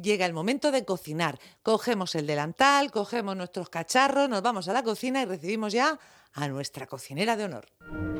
llega el momento de cocinar. Cogemos el delantal, cogemos nuestros cacharros, nos vamos a la cocina y recibimos ya a nuestra cocinera de honor.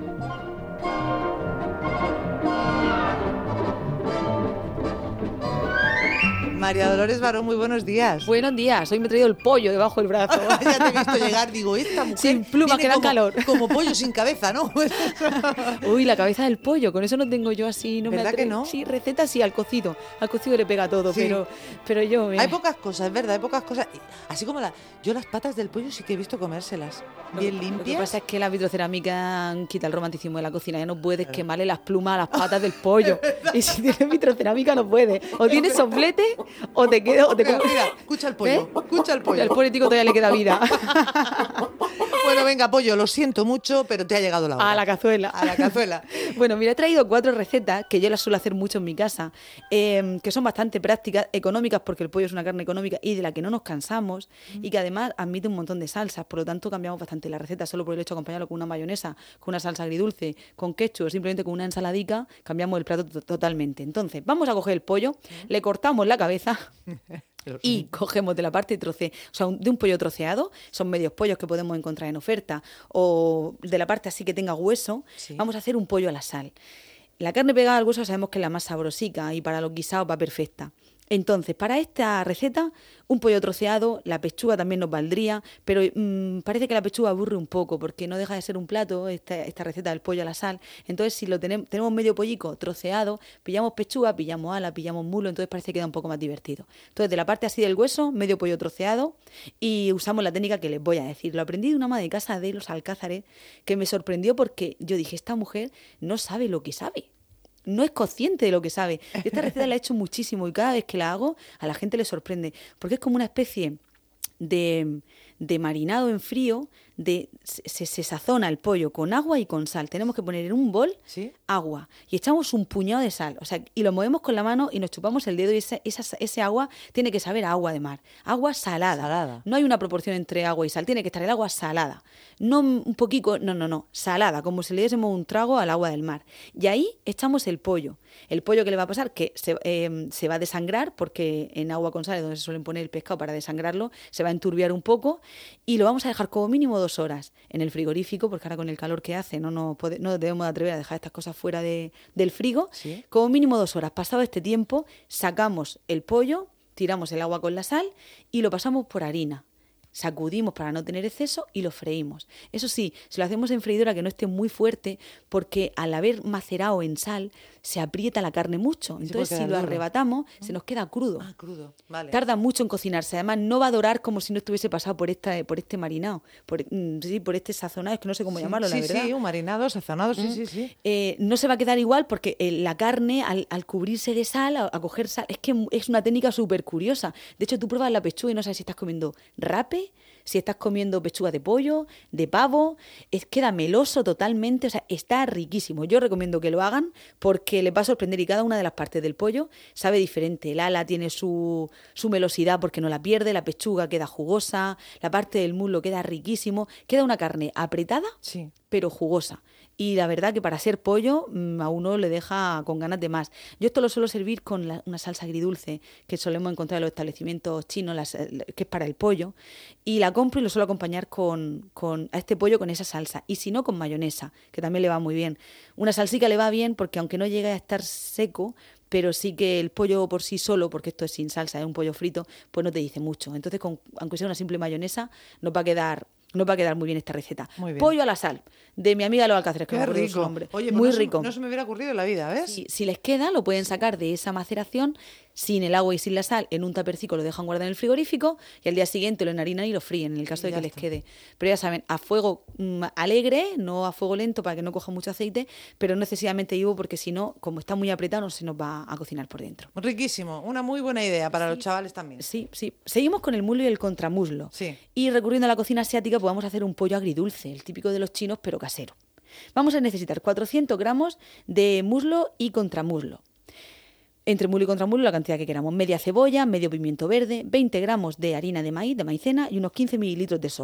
María Dolores Barón, muy buenos días. Buenos días, hoy me he traído el pollo debajo del brazo. Ya te he visto llegar, digo, esta mujer sin plumas, que da calor. Como pollo sin cabeza, ¿no? Uy, la cabeza del pollo, con eso no tengo yo así. No ¿Verdad que no? Sí, receta sí, al cocido le pega todo, sí. pero yo... Hay pocas cosas, es verdad, hay pocas cosas. Así como yo las patas del pollo sí que he visto comérselas, bien limpias. Lo que pasa es que la vitrocerámica quita el romanticismo de la cocina, ya no puedes quemarle las plumas a las patas del pollo. Y si tienes vitrocerámica no puedes. O tienes soplete o te quedo... Mira, escucha el pollo, escucha el pollo. Al político todavía le queda vida. Bueno, venga, pollo, lo siento mucho, pero te ha llegado la hora. A la cazuela. A la cazuela. Bueno, mira, he traído 4 recetas que yo las suelo hacer mucho en mi casa, que son bastante prácticas, económicas, porque el pollo es una carne económica y de la que no nos cansamos, y que además admite un montón de salsas, por lo tanto cambiamos bastante la receta, solo por el hecho de acompañarlo con una mayonesa, con una salsa agridulce, con ketchup o simplemente con una ensaladica, cambiamos el plato totalmente. Entonces, vamos a coger el pollo, le cortamos la cabeza... Y cogemos de la parte de un pollo troceado, son medios pollos que podemos encontrar en oferta, o de la parte así que tenga hueso, sí. Vamos a hacer un pollo a la sal. La carne pegada al hueso sabemos que es la más sabrosica y para los guisados va perfecta. Entonces, para esta receta, un pollo troceado, la pechuga también nos valdría, pero parece que la pechuga aburre un poco porque no deja de ser un plato, esta receta del pollo a la sal. Entonces, si tenemos medio pollico troceado, pillamos pechuga, pillamos ala, pillamos mulo, entonces parece que queda un poco más divertido. Entonces, de la parte así del hueso, medio pollo troceado, y usamos la técnica que les voy a decir. Lo aprendí de una ama de casa de los Alcázares, que me sorprendió porque yo dije, esta mujer no sabe lo que sabe. No es consciente de lo que sabe. Esta receta la he hecho muchísimo y cada vez que la hago a la gente le sorprende, porque es como una especie de marinado en frío, se sazona el pollo con agua y con sal. Tenemos que poner en un bol agua y echamos un puñado de sal, o sea, y lo movemos con la mano y nos chupamos el dedo y ese agua tiene que saber a agua de mar, agua salada. No hay una proporción entre agua y sal, tiene que estar el agua salada, no un poquito, no, salada, como si le diésemos un trago al agua del mar. Y ahí echamos el pollo. El pollo, ¿qué le va a pasar? Que se va a desangrar, porque en agua con sal es donde se suelen poner el pescado para desangrarlo, se va a enturbiar un poco y lo vamos a dejar como mínimo 2 horas en el frigorífico, porque ahora con el calor que hace no debemos atrever a dejar estas cosas fuera del frigo. ¿Sí? Como mínimo 2 horas. Pasado este tiempo, sacamos el pollo, tiramos el agua con la sal y lo pasamos por harina. Sacudimos para no tener exceso y lo freímos. Eso sí, si lo hacemos en freidora que no esté muy fuerte, porque al haber macerado en sal se aprieta la carne mucho. Entonces si lo arrebatamos se nos queda crudo. Crudo, vale. Tarda mucho en cocinarse. Además no va a dorar como si no estuviese pasado por este marinado, por este sazonado, es que no sé cómo llamarlo, la verdad. Sí, un marinado, sazonado, sí. No se va a quedar igual porque la carne al cubrirse de sal, a coger sal, es que es una técnica súper curiosa. De hecho tú pruebas la pechuga y no sabes si estás comiendo rape, si estás comiendo pechuga de pollo, de pavo, queda meloso totalmente, o sea, está riquísimo. Yo recomiendo que lo hagan porque les va a sorprender y cada una de las partes del pollo sabe diferente. El ala tiene su melosidad porque no la pierde, la pechuga queda jugosa, la parte del muslo queda riquísimo, queda una carne apretada, sí, pero jugosa. Y la verdad que para ser pollo a uno le deja con ganas de más. Yo esto lo suelo servir con una salsa agridulce que solemos encontrar en los establecimientos chinos, que es para el pollo, y la compro y lo suelo acompañar a este pollo con esa salsa. Y si no, con mayonesa, que también le va muy bien. Una salsica le va bien porque aunque no llegue a estar seco, pero sí que el pollo por sí solo, porque esto es sin salsa, es un pollo frito, pues no te dice mucho. Entonces, aunque sea una simple mayonesa, nos va a quedar muy bien esta receta. Bien. Pollo a la sal, de mi amiga de los Alcázares, que me acuerdo su nombre. Oye, muy pues rico. No se me hubiera ocurrido en la vida, ¿ves? Si les queda, lo pueden sacar de esa maceración sin el agua y sin la sal, en un tapercico lo dejan guardar en el frigorífico y al día siguiente lo enharinan y lo fríen, en el caso de que les quede. Pero ya saben, a fuego alegre, no a fuego lento para que no coja mucho aceite, pero no excesivamente vivo porque si no, como está muy apretado, no se nos va a cocinar por dentro. Riquísimo, una muy buena idea para los chavales también. Sí. Seguimos con el muslo y el contramuslo. Sí. Y recurriendo a la cocina asiática, pues vamos a hacer un pollo agridulce, el típico de los chinos, pero casero. Vamos a necesitar 400 gramos de muslo y contramuslo. Entre muslo y contramuslo la cantidad que queramos. Media cebolla, medio pimiento verde, 20 gramos de harina de maíz, de maicena y unos 15 mililitros de soja.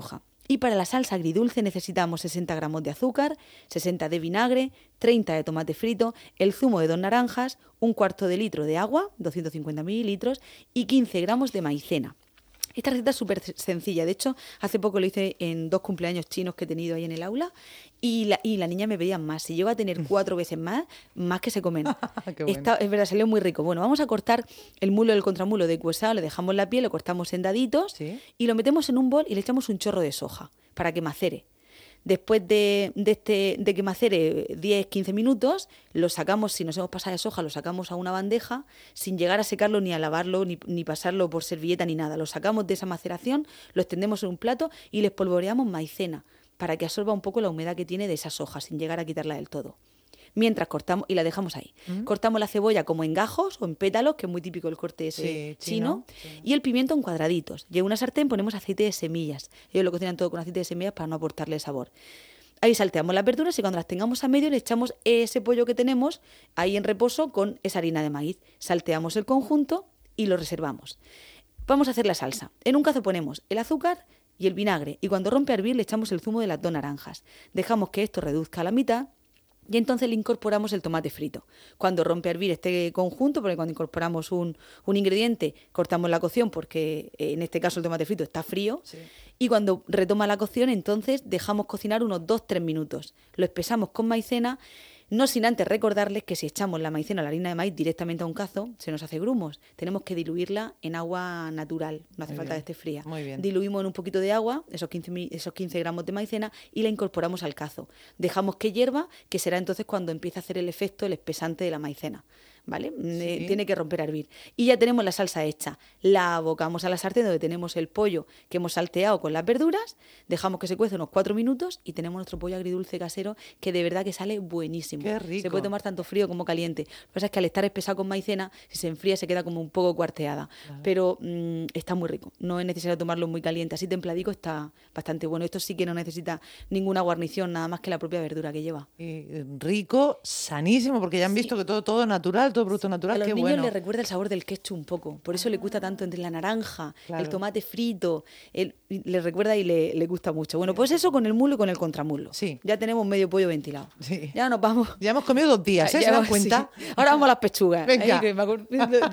Y para la salsa agridulce necesitamos 60 gramos de azúcar, 60 de vinagre, 30 de tomate frito, el zumo de 2 naranjas, un cuarto de litro de agua, 250 mililitros, y 15 gramos de maicena. Esta receta es súper sencilla. De hecho, hace poco lo hice en 2 cumpleaños chinos que he tenido ahí en el aula y la niña me pedía más. Si llego a tener 4 veces más que se comen. Qué bueno. Es verdad, salió muy rico. Bueno, vamos a cortar el mulo del contramulo deshuesado, le dejamos la piel, lo cortamos en daditos Sí. y lo metemos en un bol y le echamos un chorro de soja para que macere. Después de que macere 10-15 minutos, lo sacamos, si nos hemos pasado de soja, lo sacamos a una bandeja, sin llegar a secarlo, ni a lavarlo, ni pasarlo por servilleta, ni nada. Lo sacamos de esa maceración, lo extendemos en un plato y le espolvoreamos maicena para que absorba un poco la humedad que tiene de esa soja, sin llegar a quitarla del todo. Mientras cortamos, y la dejamos ahí. Cortamos la cebolla como en gajos o en pétalos, que es muy típico el corte ese chino, Sí. y el pimiento en cuadraditos. Y en una sartén ponemos aceite de semillas. Ellos lo cocinan todo con aceite de semillas para no aportarle sabor. Ahí salteamos las verduras y cuando las tengamos a medio le echamos ese pollo que tenemos ahí en reposo con esa harina de maíz. Salteamos el conjunto y lo reservamos. Vamos a hacer la salsa. En un cazo ponemos el azúcar y el vinagre y cuando rompe a hervir le echamos el zumo de las 2 naranjas. Dejamos que esto reduzca a la mitad. Y entonces le incorporamos el tomate frito. Cuando rompe a hervir este conjunto, porque cuando incorporamos un ingrediente, cortamos la cocción porque en este caso el tomate frito está frío. Sí. Y cuando retoma la cocción, entonces dejamos cocinar unos 2-3 minutos. Lo espesamos con maicena, no sin antes recordarles que si echamos la maicena o la harina de maíz directamente a un cazo, se nos hace grumos. Tenemos que diluirla en agua natural, no hace Muy falta bien, que esté fría. muy bien. Diluimos en un poquito de agua esos 15 gramos de maicena y la incorporamos al cazo. Dejamos que hierva, que será entonces cuando empiece a hacer el efecto, el espesante de la maicena. ¿Vale? Sí. Tiene que romper a hervir. Y ya tenemos la salsa hecha. La abocamos a la sartén donde tenemos el pollo que hemos salteado con las verduras, dejamos que se cuece unos 4 minutos y tenemos nuestro pollo agridulce casero que de verdad que sale buenísimo. Qué rico. Se puede tomar tanto frío como caliente. Lo que pasa es que al estar espesado con maicena, si se enfría se queda como un poco cuarteada. Claro. Pero está muy rico. No es necesario tomarlo muy caliente. Así templadico está bastante bueno. Esto sí que no necesita ninguna guarnición, nada más que la propia verdura que lleva. Y rico, sanísimo, porque ya han visto que todo natural, todo producto A natural, los qué niños bueno. les recuerda el sabor del ketchup un poco, por eso le gusta tanto entre la naranja, Claro. el tomate frito, le recuerda y le gusta mucho. Bueno, pues eso con el mulo y con el contramuslo. Sí. Ya tenemos medio pollo ventilado. Sí. Ya nos vamos. Ya hemos comido 2 días, ¿eh? Ya ¿Se dan vamos, cuenta? sí. Ahora vamos a las pechugas. Venga. Que me acuerdo-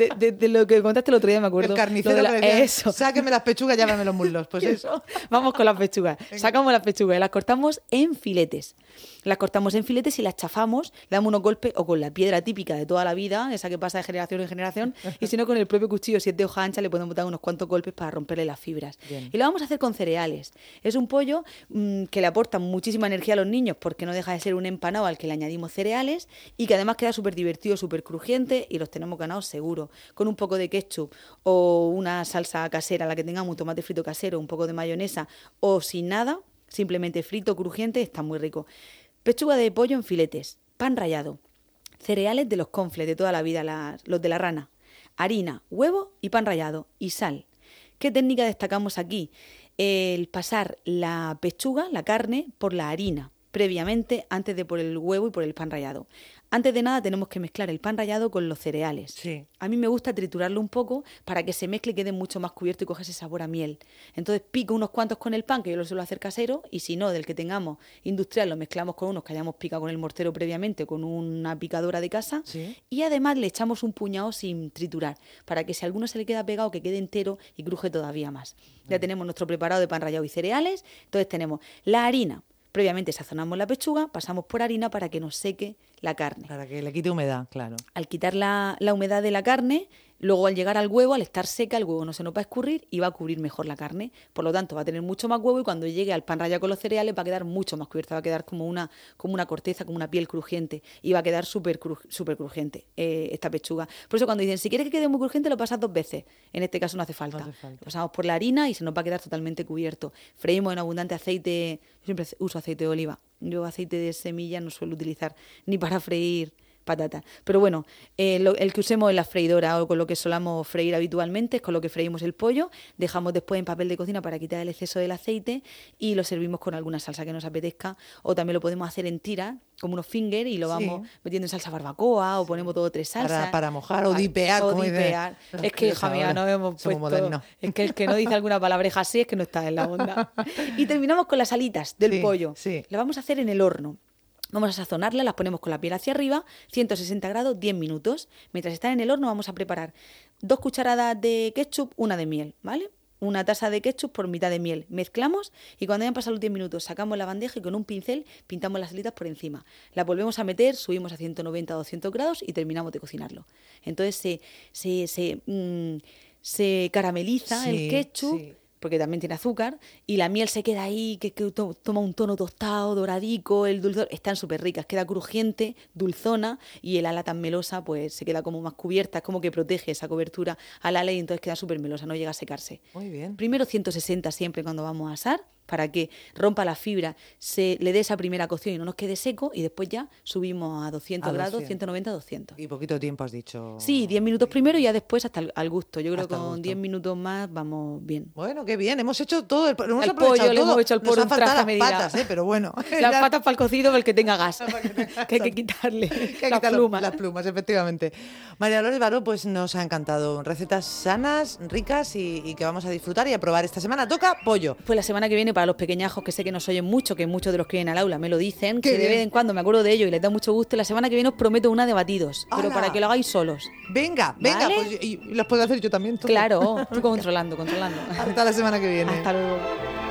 de lo que contaste el otro día me acuerdo. El carnicero Lo de que decía, eso. sáqueme las pechugas, llámame los muslos. Pues eso. Vamos con las pechugas. Sacamos las pechugas y las cortamos en filetes. Las cortamos en filetes y las chafamos, le damos unos golpes o con la piedra típica de toda la vida, esa que pasa de generación en generación, y si no con el propio cuchillo, si es de hoja ancha, le podemos dar unos cuantos golpes para romperle las fibras. Bien. Y lo vamos a hacer con cereales. Es un pollo que le aporta muchísima energía a los niños porque no deja de ser un empanado al que le añadimos cereales y que además queda súper divertido, súper crujiente y los tenemos ganados seguro. Con un poco de ketchup o una salsa casera, la que tengamos, un tomate frito casero, un poco de mayonesa o sin nada, simplemente frito, crujiente, está muy rico. Pechuga de pollo en filetes, pan rallado, cereales de los confles de toda la vida, los de la rana, harina, huevo y pan rallado y sal. ¿Qué técnica destacamos aquí? El pasar la pechuga, la carne, por la harina previamente antes de por el huevo y por el pan rallado. Antes de nada tenemos que mezclar el pan rallado con los cereales. Sí. A mí me gusta triturarlo un poco para que se mezcle y quede mucho más cubierto y coge ese sabor a miel. Entonces pico unos cuantos con el pan, que yo lo suelo hacer casero, y si no, del que tengamos industrial, lo mezclamos con unos que hayamos picado con el mortero previamente, con una picadora de casa. Sí. Y además le echamos un puñado sin triturar, para que si a alguno se le queda pegado, que quede entero y cruje todavía más. Ya tenemos nuestro preparado de pan rallado y cereales. Entonces tenemos la harina. Previamente sazonamos la pechuga, pasamos por harina para que nos seque la carne. Para que le quite humedad, claro. Al quitar la humedad de la carne, luego al llegar al huevo, al estar seca, el huevo no se nos va a escurrir y va a cubrir mejor la carne. Por lo tanto, va a tener mucho más huevo y cuando llegue al pan rallado con los cereales va a quedar mucho más cubierta, va a quedar como una corteza, como una piel crujiente y va a quedar súper crujiente esta pechuga. Por eso cuando dicen, si quieres que quede muy crujiente, lo pasas 2 veces. En este caso no hace falta. No hace falta. Lo pasamos por la harina y se nos va a quedar totalmente cubierto. Freímos en abundante aceite, yo siempre uso aceite de oliva. Yo aceite de semilla no suelo utilizar ni para freír patata. Pero bueno, el que usemos en la freidora o con lo que solamos freír habitualmente es con lo que freímos el pollo. Dejamos después en papel de cocina para quitar el exceso del aceite y lo servimos con alguna salsa que nos apetezca. O también lo podemos hacer en tiras, como unos finger, y lo vamos metiendo en salsa barbacoa o ponemos 2 o 3 salsas. Para mojar o dipear. O dipear. Es que, hija mía, no hemos puesto... Moderno. Es que el que no dice alguna palabreja así es que no está en la onda. Y terminamos con las alitas del pollo. Sí. Las vamos a hacer en el horno. Vamos a sazonarlas, las ponemos con la piel hacia arriba, 160 grados, 10 minutos. Mientras están en el horno vamos a preparar 2 cucharadas de ketchup, 1 de miel, ¿vale? 1 taza de ketchup por mitad de miel. Mezclamos y cuando hayan pasado los 10 minutos sacamos la bandeja y con un pincel pintamos las alitas por encima. Las volvemos a meter, subimos a 190 o 200 grados y terminamos de cocinarlo. Entonces se carameliza el ketchup. Sí. Porque también tiene azúcar, y la miel se queda ahí, que toma un tono tostado, doradico, el dulzor, están súper ricas, queda crujiente, dulzona, y el ala tan melosa pues se queda como más cubierta, es como que protege esa cobertura al ala y entonces queda súper melosa, no llega a secarse. Muy bien. Primero 160 siempre cuando vamos a asar, para que rompa la fibra, se le dé esa primera cocción y no nos quede seco, y después ya subimos a 200 grados, 190, 200. Y poquito tiempo has dicho. Sí, 10 minutos primero y ya después hasta al gusto. Yo creo que con 10 minutos más vamos bien. Bueno, qué bien, hemos hecho todo. Hemos el pollo, le hemos hecho el pollo en traje a medida. Las patas, pero bueno. Las patas para el cocido, para el que tenga gas. Que hay que quitarle las plumas. Las plumas, efectivamente. María Dolores Baró, pues nos ha encantado. Recetas sanas, ricas y que vamos a disfrutar y a probar esta semana. Toca pollo. Pues la semana que viene, para los pequeñajos que sé que nos oyen mucho, que muchos de los que vienen al aula me lo dicen, que de vez en cuando me acuerdo de ello y les da mucho gusto, la semana que viene os prometo una de batidos, pero para que lo hagáis solos. Venga, ¿vale? Pues y los puedo hacer yo también. Claro, tú controlando. Hasta la semana que viene. Hasta luego.